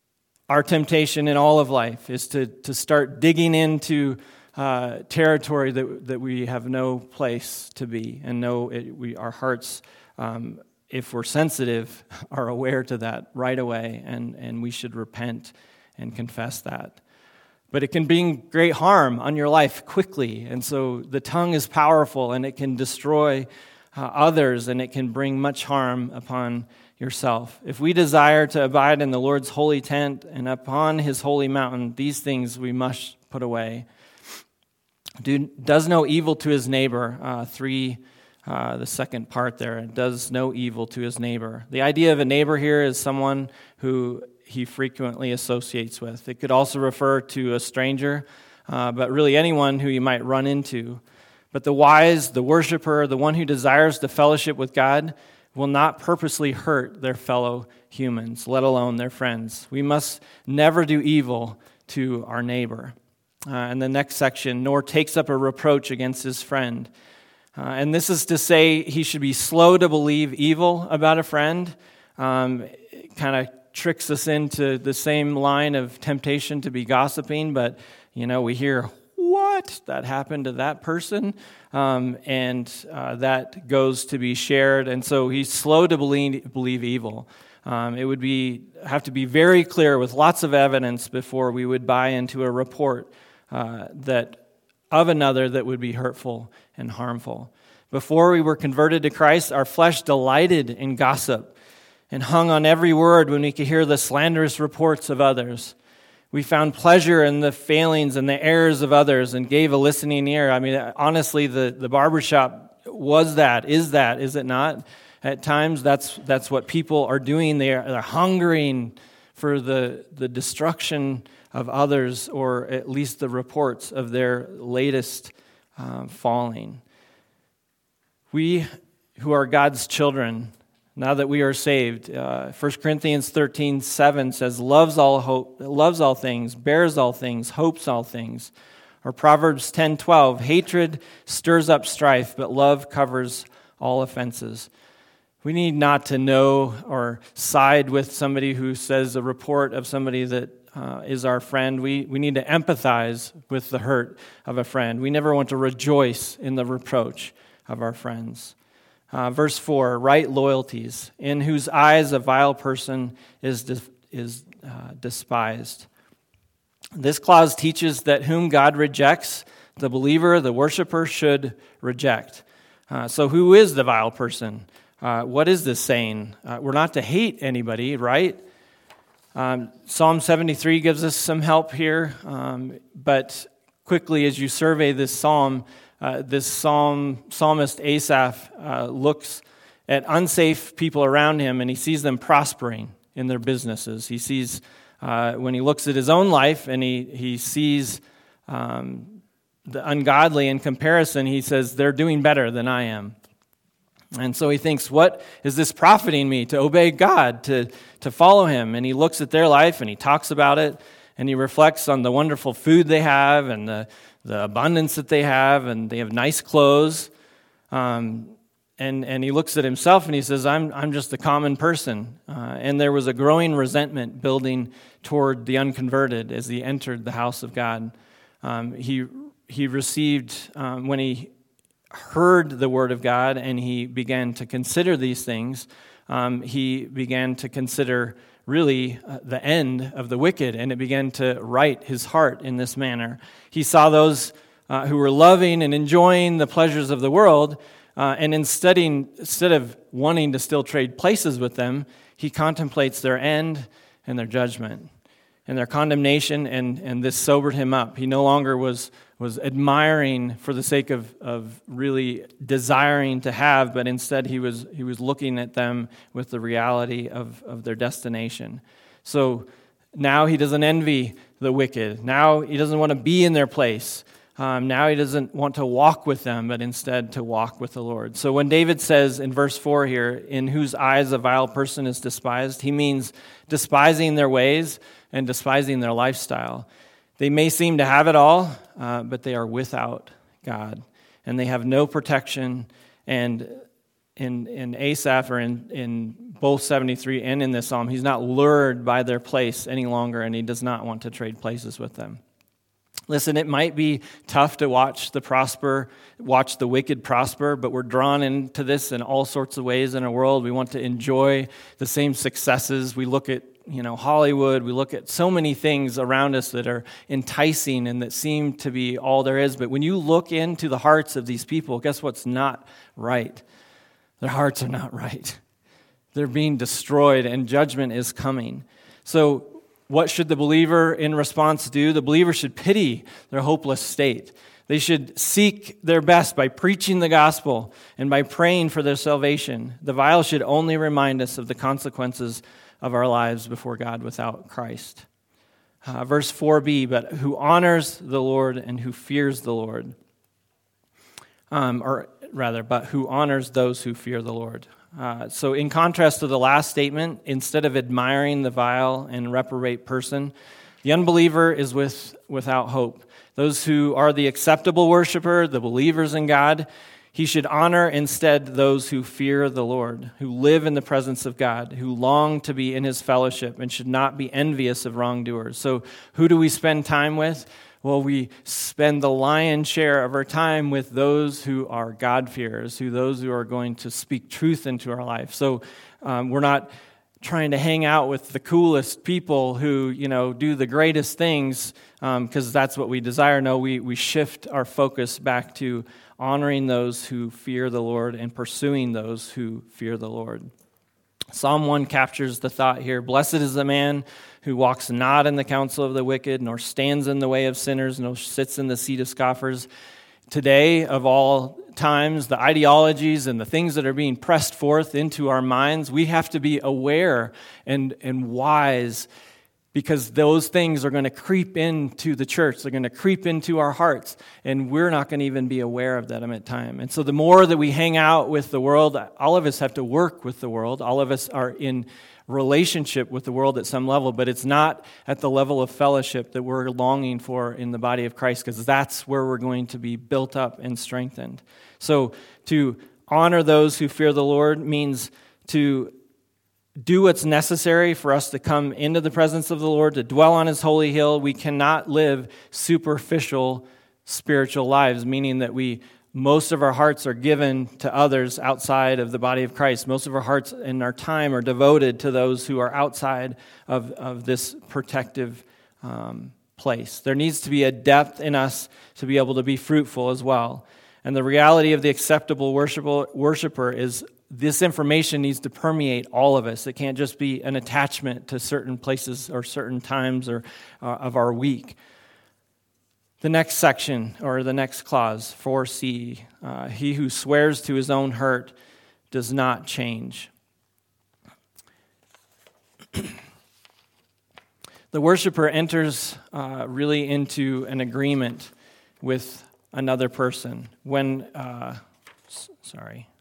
our temptation in all of life, is to, to start digging into uh, territory that that we have no place to be, and know it, we our hearts, um, if we're sensitive, are aware to that right away, and, and we should repent and confess that. But it can bring great harm on your life quickly, and so the tongue is powerful, and it can destroy uh, others, and it can bring much harm upon yourself. If we desire to abide in the Lord's holy tent and upon His holy mountain, these things we must put away. Do, does no evil to his neighbor, uh, three Uh, the second part there, does no evil to his neighbor. The idea of a neighbor here is someone who he frequently associates with. It could also refer to a stranger, uh, but really anyone who you might run into. But the wise, the worshiper, the one who desires to fellowship with God, will not purposely hurt their fellow humans, let alone their friends. We must never do evil to our neighbor. Uh, and the next section, nor takes up a reproach against his friend. Uh, and this is to say he should be slow to believe evil about a friend. Um, it kind of tricks us into the same line of temptation to be gossiping, but, you know, we hear, what? That happened to that person? Um, and uh, that goes to be shared. And so he's slow to believe, believe evil. Um, it would be have to be very clear with lots of evidence before we would buy into a report uh, that of another that would be hurtful and harmful. Before we were converted to Christ, our flesh delighted in gossip and hung on every word when we could hear the slanderous reports of others. We found pleasure in the failings and the errors of others and gave a listening ear. I mean, honestly, the, the barbershop was that, is that, is it not? At times, that's that's what people are doing. They are, they're hungering for the, the destruction of others, or at least the reports of their latest uh, falling. We who are God's children, now that we are saved, uh, First Corinthians thirteen seven says, loves all hope, loves all things, bears all things, hopes all things. Or Proverbs ten twelve, hatred stirs up strife, but love covers all offenses. We need not to know or side with somebody who says a report of somebody that uh, is our friend. We, we need to empathize with the hurt of a friend. We never want to rejoice in the reproach of our friends. Uh, verse four, right loyalties, in whose eyes a vile person is, de- is uh, despised. This clause teaches that whom God rejects, the believer, the worshiper, should reject. Uh, so who is the vile person? Uh, what is this saying? Uh, we're not to hate anybody, right? Um, Psalm seventy-three gives us some help here, um, but quickly as you survey this psalm, uh, this psalm psalmist Asaph uh, looks at unsafe people around him and he sees them prospering in their businesses. He sees, uh, when he looks at his own life and he, he sees um, the ungodly in comparison, he says, they're doing better than I am. And so he thinks, what is this profiting me to obey God, to, to follow him? And he looks at their life and he talks about it and he reflects on the wonderful food they have and the, the abundance that they have, and they have nice clothes. Um, and, and he looks at himself and he says, I'm, I'm just a common person. Uh, and there was a growing resentment building toward the unconverted as he entered the house of God. Um, he, he received, um, when he heard the word of God and he began to consider these things, um, he began to consider really uh, the end of the wicked, and it began to right his heart in this manner. He saw those uh, who were loving and enjoying the pleasures of the world, uh, and instead, instead of wanting to still trade places with them, he contemplates their end and their judgment and their condemnation, and, and this sobered him up. He no longer was was admiring for the sake of, of really desiring to have, but instead he was he was looking at them with the reality of, of their destination. So now he doesn't envy the wicked. Now he doesn't want to be in their place. Um, now he doesn't want to walk with them, but instead to walk with the Lord. So when David says in verse four here, in whose eyes a vile person is despised, he means despising their ways and despising their lifestyle. They may seem to have it all, uh, but they are without God, and they have no protection. And in in Asaph, or in, in both seventy-three and in this psalm, he's not lured by their place any longer, and he does not want to trade places with them. Listen, it might be tough to watch the prosper, watch the wicked prosper, but we're drawn into this in all sorts of ways in our world. We want to enjoy the same successes. We look at You know, Hollywood, we look at so many things around us that are enticing and that seem to be all there is. But when you look into the hearts of these people, guess what's not right? Their hearts are not right. They're being destroyed and judgment is coming. So what should the believer in response do? The believer should pity their hopeless state. They should seek their best by preaching the gospel and by praying for their salvation. The vial should only remind us of the consequences of our lives before God without Christ. Uh, verse four b, but who honors the Lord and who fears the Lord. Um, or rather, but who honors those who fear the Lord. Uh, so in contrast to the last statement, instead of admiring the vile and reprobate person, the unbeliever is with without hope. Those who are the acceptable worshiper, the believers in God, he should honor instead those who fear the Lord, who live in the presence of God, who long to be in his fellowship and should not be envious of wrongdoers. So who do we spend time with? Well, we spend the lion's share of our time with those who are God-fearers, who those who are going to speak truth into our life. So um, we're not trying to hang out with the coolest people who, you know, do the greatest things because um, that's what we desire. No, we, we shift our focus back to honoring those who fear the Lord and pursuing those who fear the Lord. Psalm one captures the thought here. Blessed is the man who walks not in the counsel of the wicked, nor stands in the way of sinners, nor sits in the seat of scoffers. Today, of all times, the ideologies and the things that are being pressed forth into our minds, we have to be aware and, and wise because those things are going to creep into the church. They're going to creep into our hearts, and we're not going to even be aware of them at time. And so the more that we hang out with the world, all of us have to work with the world. All of us are in relationship with the world at some level, but it's not at the level of fellowship that we're longing for in the body of Christ, because that's where we're going to be built up and strengthened. So to honor those who fear the Lord means to do what's necessary for us to come into the presence of the Lord, to dwell on His holy hill. We cannot live superficial spiritual lives, meaning that we most of our hearts are given to others outside of the body of Christ. Most of our hearts and our time are devoted to those who are outside of, of this protective um, place. There needs to be a depth in us to be able to be fruitful as well. And the reality of the acceptable worshiper is this information needs to permeate all of us. It can't just be an attachment to certain places or certain times or uh, of our week. The next section, or the next clause, four C, uh, he who swears to his own hurt does not change. The worshiper enters uh, really into an agreement with another person. When, uh, s- sorry,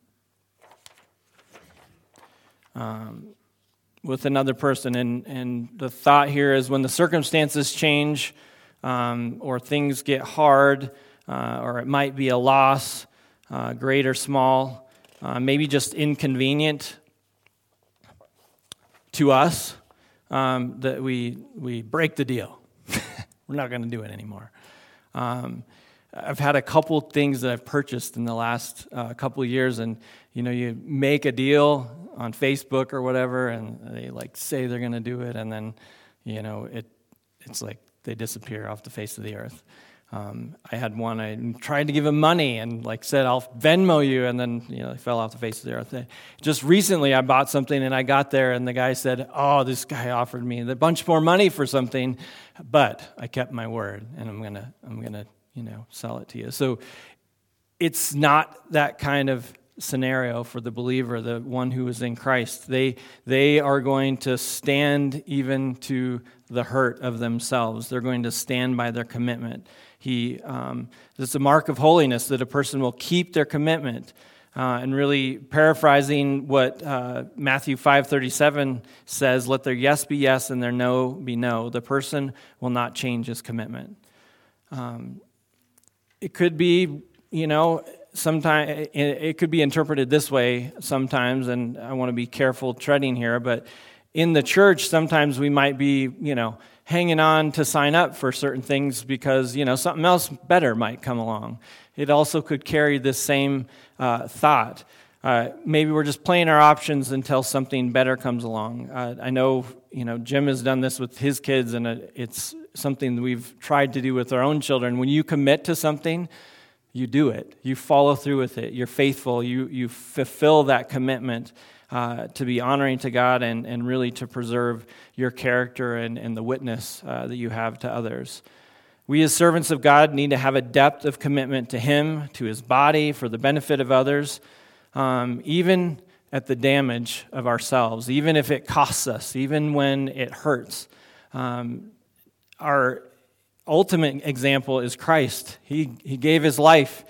um, with another person. And, and the thought here is when the circumstances change, Um, or things get hard, uh, or it might be a loss, uh, great or small, uh, maybe just inconvenient to us, um, that we we break the deal. We're not going to do it anymore. Um, I've had a couple things that I've purchased in the last uh, couple of years, and you know, you make a deal on Facebook or whatever, and they like say they're going to do it, and then you know it it's like they disappear off the face of the earth. Um, I had one, I tried to give him money and like said, I'll Venmo you, and then, you know, they fell off the face of the earth. Just recently I bought something and I got there and the guy said, oh, this guy offered me a bunch more money for something, but I kept my word and I'm gonna, I'm gonna, you know, sell it to you. So it's not that kind of scenario for the believer, the one who is in Christ. They they are going to stand even to the hurt of themselves. They're going to stand by their commitment. He, um, it's a mark of holiness that a person will keep their commitment. Uh, and really paraphrasing what uh, Matthew five thirty-seven says, let their yes be yes and their no be no. The person will not change his commitment. Um, it could be, you know, sometimes it could be interpreted this way sometimes, and I want to be careful treading here, but in the church, sometimes we might be, you know, hanging on to sign up for certain things because, you know, something else better might come along. It also could carry this same uh, thought. Uh, maybe we're just playing our options until something better comes along. Uh, I know, you know, Jim has done this with his kids, and it's something that we've tried to do with our own children. When you commit to something, you do it. You follow through with it. You're faithful. You you fulfill that commitment uh, to be honoring to God and, and really to preserve your character and, and the witness uh, that you have to others. We as servants of God need to have a depth of commitment to Him, to His body, for the benefit of others, um, even at the damage of ourselves, even if it costs us, even when it hurts. Um, our ultimate example is Christ. He he gave His life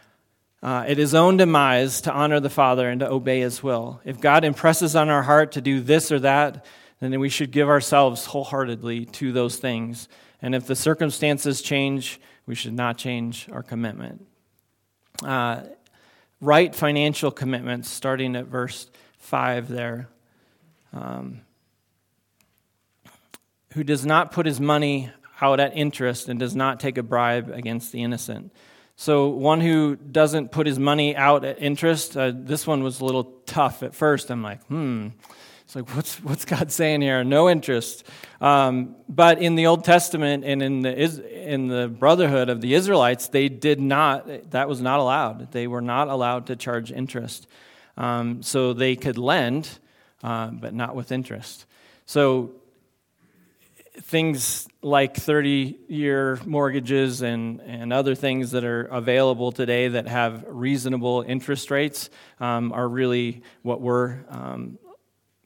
uh, at His own demise to honor the Father and to obey His will. If God impresses on our heart to do this or that, then we should give ourselves wholeheartedly to those things. And if the circumstances change, we should not change our commitment. Uh, right financial commitments, starting at verse five there. Um, who does not put his money out at interest and does not take a bribe against the innocent. So one who doesn't put his money out at interest, uh, this one was a little tough at first. I'm like, hmm. It's like, what's what's God saying here? No interest. Um, but in the Old Testament and in the in the brotherhood of the Israelites, they did not. That was not allowed. They were not allowed to charge interest. Um, so they could lend, uh, but not with interest. So things like thirty-year mortgages and, and other things that are available today that have reasonable interest rates um, are really what we're um,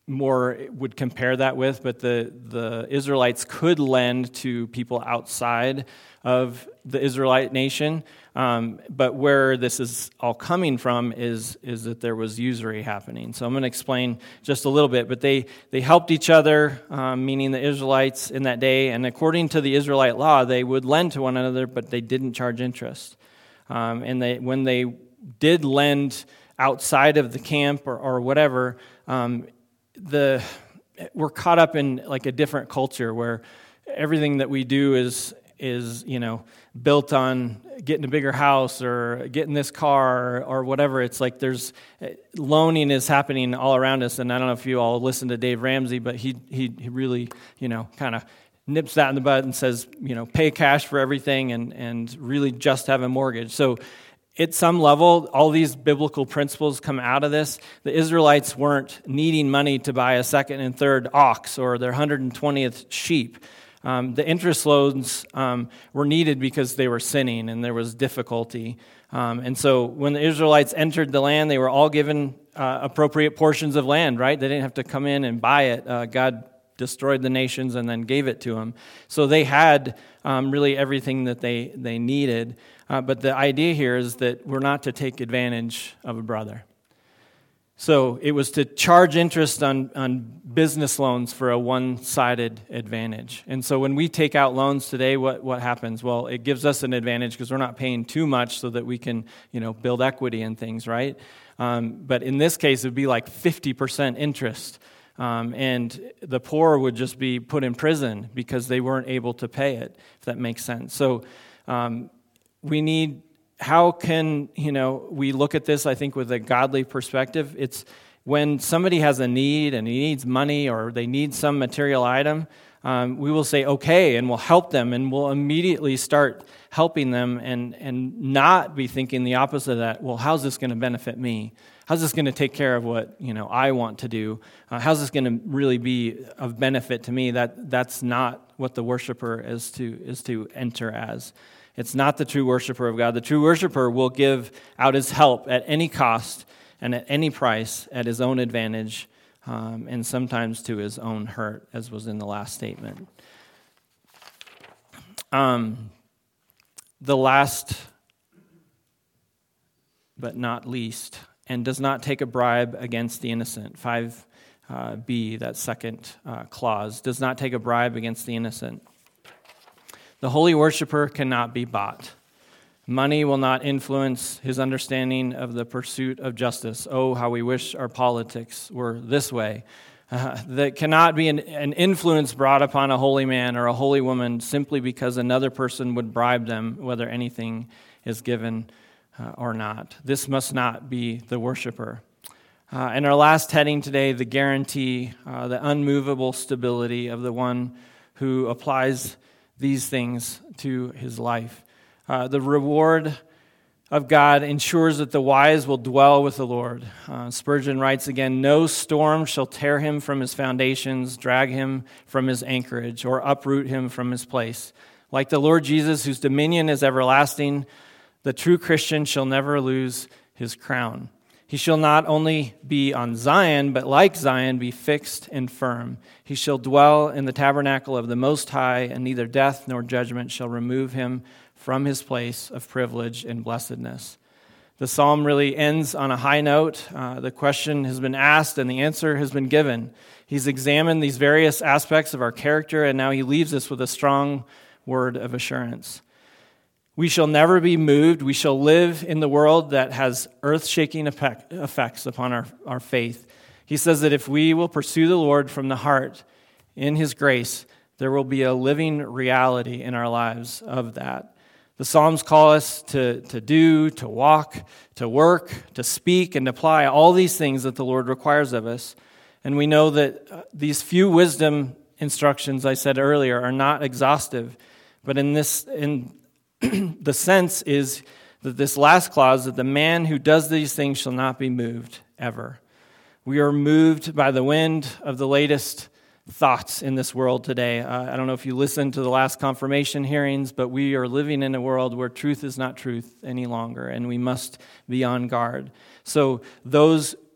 more would compare that with, but the, the Israelites could lend to people outside of the Israelite nation. Um, but where this is all coming from is, is that there was usury happening. So I'm going to explain just a little bit. But they, they helped each other, um, meaning the Israelites in that day. And according to the Israelite law, they would lend to one another, but they didn't charge interest. Um, and they when they did lend outside of the camp or, or whatever, um, the we're caught up in like a different culture where everything that we do is is you know built on getting a bigger house or getting this car or, or whatever. It's like there's loaning is happening all around us, and I don't know if you all listen to Dave Ramsey, but he he, he really you know kind of nips that in the bud and says you know pay cash for everything and and really just have a mortgage. So at some level, all these biblical principles come out of this. The Israelites weren't needing money to buy a second and third ox or their one hundred twentieth sheep. Um, the interest loans um, were needed because they were sinning and there was difficulty. Um, and so when the Israelites entered the land, they were all given uh, appropriate portions of land, right? They didn't have to come in and buy it. Uh, God destroyed the nations and then gave it to them. So they had um, really everything that they, they needed. Uh, but the idea here is that we're not to take advantage of a brother. So it was to charge interest on, on business loans for a one-sided advantage. And so when we take out loans today, what, what happens? Well, it gives us an advantage because we're not paying too much so that we can, you know, build equity and things, right? Um, but in this case, it would be like fifty percent interest. Um, and the poor would just be put in prison because they weren't able to pay it, if that makes sense. So um, we need, how can, you know, we look at this, I think, with a godly perspective. It's when somebody has a need and he needs money or they need some material item, um, we will say, okay, and we'll help them, and we'll immediately start helping them and, and not be thinking the opposite of that. Well, how's this going to benefit me? How's this going to take care of what, you know, I want to do? Uh, how's this going to really be of benefit to me? That that's not what the worshiper is to is to enter as. It's not the true worshiper of God. The true worshiper will give out his help at any cost and at any price at his own advantage, um, and sometimes to his own hurt, as was in the last statement. Um, the last, but not least, and does not take a bribe against the innocent. five B, that second uh, clause, does not take a bribe against the innocent. The holy worshiper cannot be bought. Money will not influence his understanding of the pursuit of justice. Oh, how we wish our politics were this way. Uh, that cannot be an, an influence brought upon a holy man or a holy woman simply because another person would bribe them, whether anything is given uh, or not. This must not be the worshiper. Uh, and our last heading today, the guarantee, uh, the unmovable stability of the one who applies these things to his life. Uh, the reward of God ensures that the wise will dwell with the Lord. Uh, Spurgeon writes again, no storm shall tear him from his foundations, drag him from his anchorage, or uproot him from his place. Like the Lord Jesus, whose dominion is everlasting, the true Christian shall never lose his crown. He shall not only be on Zion, but like Zion, be fixed and firm. He shall dwell in the tabernacle of the Most High, and neither death nor judgment shall remove him from his place of privilege and blessedness. The psalm really ends on a high note. Uh, the question has been asked, and the answer has been given. He's examined these various aspects of our character, and now he leaves us with a strong word of assurance. We shall never be moved. We shall live in the world that has earth-shaking effect, effects upon our, our faith. He says that if we will pursue the Lord from the heart in his grace, there will be a living reality in our lives of that. The Psalms call us to, to do, to walk, to work, to speak, and apply all these things that the Lord requires of us. And we know that these few wisdom instructions I said earlier are not exhaustive, but in this in the sense is that this last clause, that the man who does these things shall not be moved ever. We are moved by the wind of the latest thoughts in this world today. Uh, I don't know if you listened to the last confirmation hearings, but we are living in a world where truth is not truth any longer, and we must be on guard. So those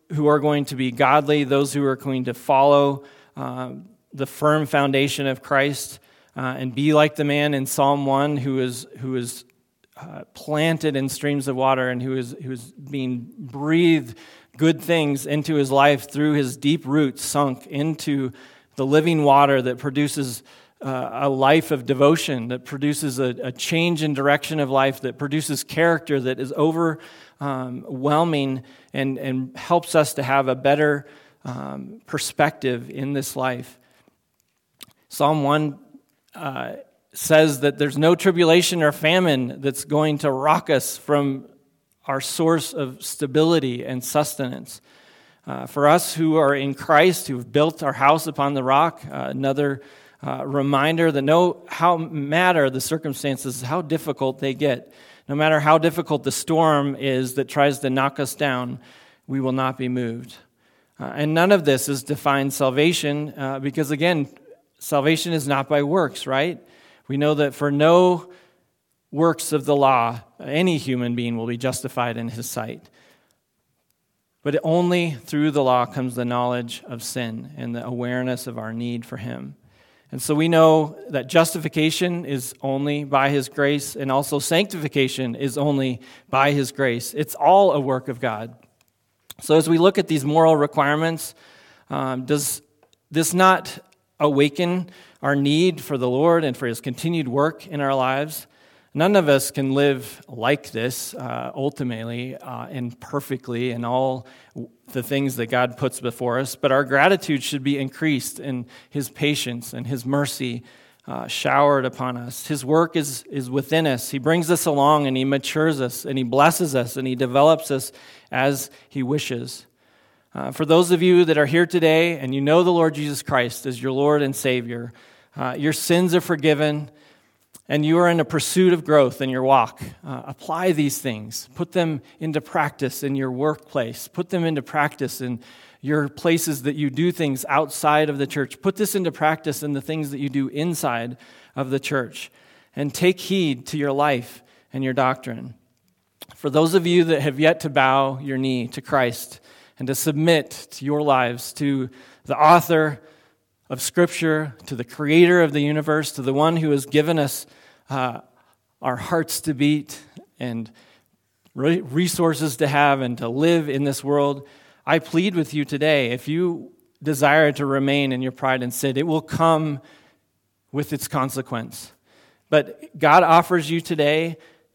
who are going to be godly, those who are going to follow uh, the firm foundation of Christ, uh, and be like the man in Psalm one who is who is uh, planted in streams of water and who is who is being breathed good things into his life through his deep roots sunk into the living water that produces uh, a life of devotion, that produces a, a change in direction of life, that produces character that is overwhelming and, and helps us to have a better um, perspective in this life. Psalm one uh, says that there's no tribulation or famine that's going to rock us from our source of stability and sustenance. Uh, for us who are in Christ, who've built our house upon the rock, uh, another uh, reminder that no how matter the circumstances, how difficult they get, no matter how difficult the storm is that tries to knock us down, we will not be moved. Uh, and none of this is defined salvation, uh, because again, salvation is not by works, right? We know that for no works of the law, any human being will be justified in his sight. But only through the law comes the knowledge of sin and the awareness of our need for him. And so we know that justification is only by his grace, and also sanctification is only by his grace. It's all a work of God. So as we look at these moral requirements, um, does this not awaken our need for the Lord and for his continued work in our lives? None of us can live like this uh, ultimately uh, and perfectly in all the things that God puts before us, but our gratitude should be increased in his patience and his mercy uh, showered upon us. His work is, is within us. He brings us along and he matures us and he blesses us and he develops us as he wishes. Uh, for those of you that are here today and you know the Lord Jesus Christ as your Lord and Savior, uh, your sins are forgiven, and you are in a pursuit of growth in your walk. Uh, apply these things. Put them into practice in your workplace. Put them into practice in your places that you do things outside of the church. Put this into practice in the things that you do inside of the church. And take heed to your life and your doctrine. For those of you that have yet to bow your knee to Christ and to submit to your lives to the author of Scripture, to the creator of the universe, to the one who has given us uh, our hearts to beat and re- resources to have and to live in this world, I plead with you today, if you desire to remain in your pride and sin, it will come with its consequence. But God offers you today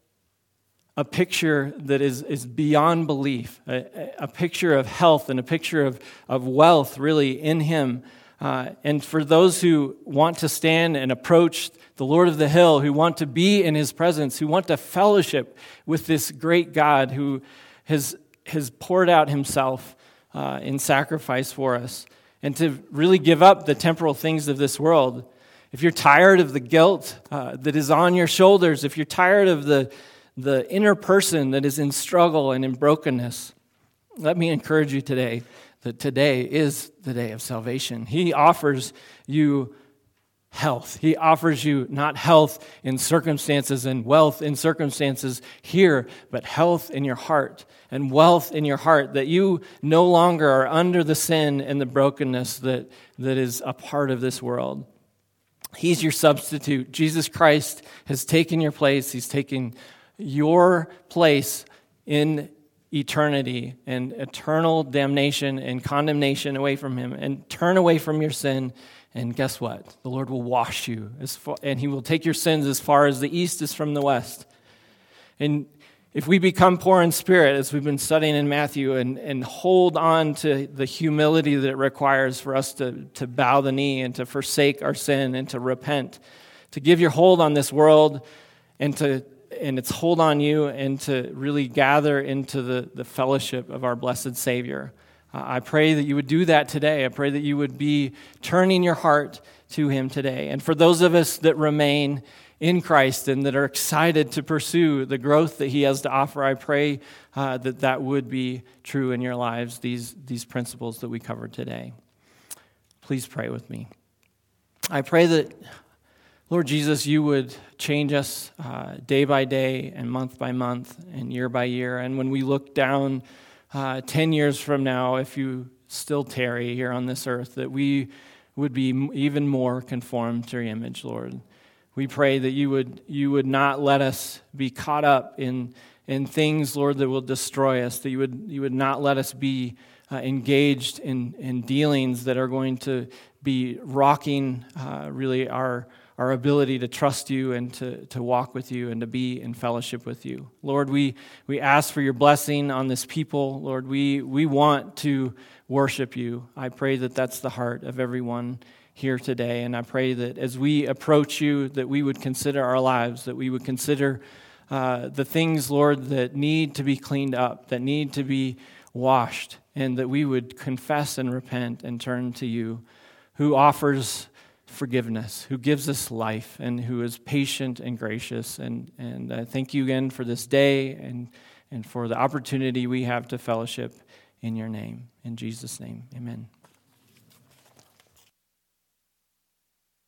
a picture that is, is beyond belief, a, a picture of health and a picture of, of wealth really in him. Uh, and for those who want to stand and approach the Lord of the Hill, who want to be in his presence, who want to fellowship with this great God who has, has poured out himself uh, in sacrifice for us, and to really give up the temporal things of this world. If you're tired of the guilt uh, that is on your shoulders, if you're tired of the, the inner person that is in struggle and in brokenness, let me encourage you today that today is the day of salvation. He offers you health. He offers you not health in circumstances and wealth in circumstances here, but health in your heart and wealth in your heart, that you no longer are under the sin and the brokenness that, that is a part of this world. He's your substitute. Jesus Christ has taken your place. He's taken your place in eternity and eternal damnation and condemnation away from him, and turn away from your sin. And guess what? The Lord will wash you, as far, and he will take your sins as far as the east is from the west. And if we become poor in spirit, as we've been studying in Matthew, and, and hold on to the humility that it requires for us to, to bow the knee and to forsake our sin and to repent, to give your hold on this world and to and its hold on you, and to really gather into the, the fellowship of our blessed Savior. Uh, I pray that you would do that today. I pray that you would be turning your heart to him today. And for those of us that remain in Christ and that are excited to pursue the growth that he has to offer, I pray uh, that that would be true in your lives, these, these principles that we covered today. Please pray with me. I pray that, Lord Jesus, you would change us uh, day by day and month by month and year by year. And when we look down uh, ten years from now, if you still tarry here on this earth, that we would be even more conformed to your image, Lord. We pray that you would you would not let us be caught up in in things, Lord, that will destroy us, that you would you would not let us be uh, engaged in, in dealings that are going to be rocking uh, really our our ability to trust you and to, to walk with you and to be in fellowship with you. Lord, we, we ask for your blessing on this people. Lord, we, we want to worship you. I pray that that's the heart of everyone here today. And I pray that as we approach you, that we would consider our lives, that we would consider uh, the things, Lord, that need to be cleaned up, that need to be washed, and that we would confess and repent and turn to you, who offers forgiveness, who gives us life, and who is patient and gracious. And and uh, thank you again for this day and and for the opportunity we have to fellowship in your name. In Jesus' name, amen.